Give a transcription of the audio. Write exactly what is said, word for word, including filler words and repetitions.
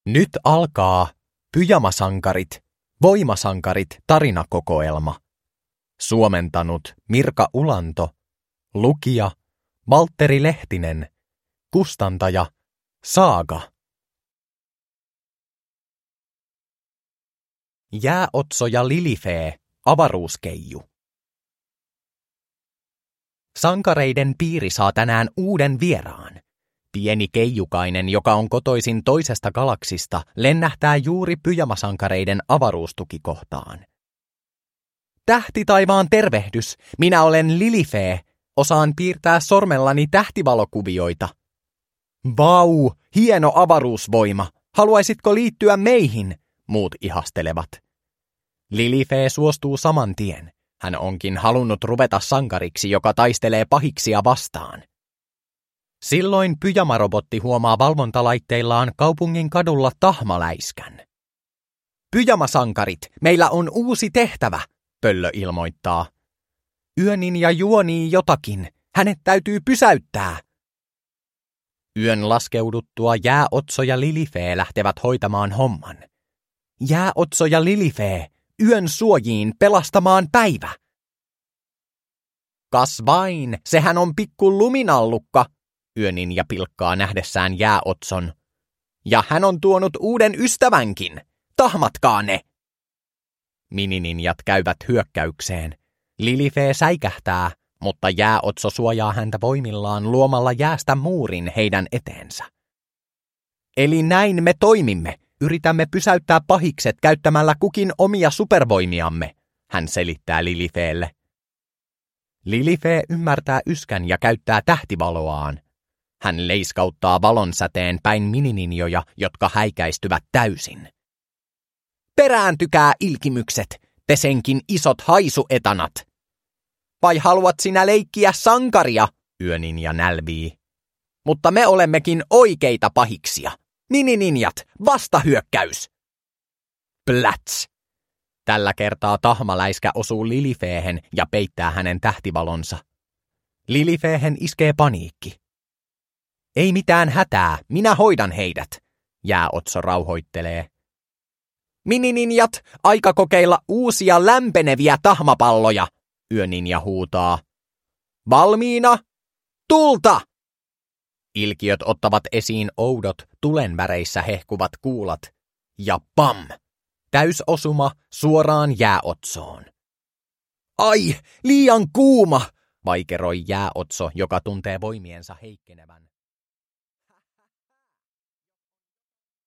Nyt alkaa Pyjamasankarit, voimasankarit tarinakokoelma. Suomentanut Mirka Ulanto, lukija Valtteri Lehtinen, kustantaja Saaga. Jääotso ja Lilifee, avaruuskeiju. Sankareiden piiri saa tänään uuden vieraan. Pieni keijukainen, joka on kotoisin toisesta galaksista, lennähtää juuri Pyjamasankareiden avaruustukikohtaan. Tähtitaivaan tervehdys, minä olen Lilifee, osaan piirtää sormellani tähtivalokuvioita. Vau, hieno avaruusvoima, haluaisitko liittyä meihin? Muut ihastelevat. Lilifee suostuu saman tien. Hän onkin halunnut ruveta sankariksi, joka taistelee pahiksia vastaan. Silloin pyjamarobotti huomaa valvontalaitteillaan kaupungin kadulla tahmaläiskän. Pyjamasankarit, meillä on uusi tehtävä, pöllö ilmoittaa. Yöninja juonii jotakin, hänet täytyy pysäyttää. Yön laskeuduttua Jääotso ja Lilifee lähtevät hoitamaan homman. Jääotso ja Lilifee, yön suojiin pelastamaan päivä. Kas vain, sehän on pikku luminallukka, Yöninja pilkkaa nähdessään Jääotson. Ja hän on tuonut uuden ystävänkin. Tahmatkaa ne! Minininjat käyvät hyökkäykseen. Lilifee säikähtää, mutta Jääotso suojaa häntä voimillaan luomalla jäästä muurin heidän eteensä. Eli näin me toimimme. Yritämme pysäyttää pahikset käyttämällä kukin omia supervoimiamme, hän selittää Lilifeelle. Lilifee ymmärtää yskän ja käyttää tähtivaloaan. Hän leiskauttaa valonsäteen päin minininjoja, jotka häikäistyvät täysin. Perääntykää, ilkimykset, te senkin isot haisuetanat. Vai haluat sinä leikkiä sankaria, Yöninja nälvii. Mutta me olemmekin oikeita pahiksia. Minininjat, vastahyökkäys! Pläts! Tällä kertaa tahmaläiskä osuu Lilifeehen ja peittää hänen tähtivalonsa. Lilifeehen iskee paniikki. Ei mitään hätää, minä hoidan heidät, Jääotso rauhoittelee. Minininjat, aika kokeilla uusia lämpeneviä tahmapalloja, Yöninja huutaa. Valmiina? Tulta! Ilkiöt ottavat esiin oudot, tulenväreissä hehkuvat kuulat. Ja pam! Täysosuma suoraan Jääotsoon. Ai, liian kuuma, vaikeroi Jääotso, joka tuntee voimiensa heikkenevän.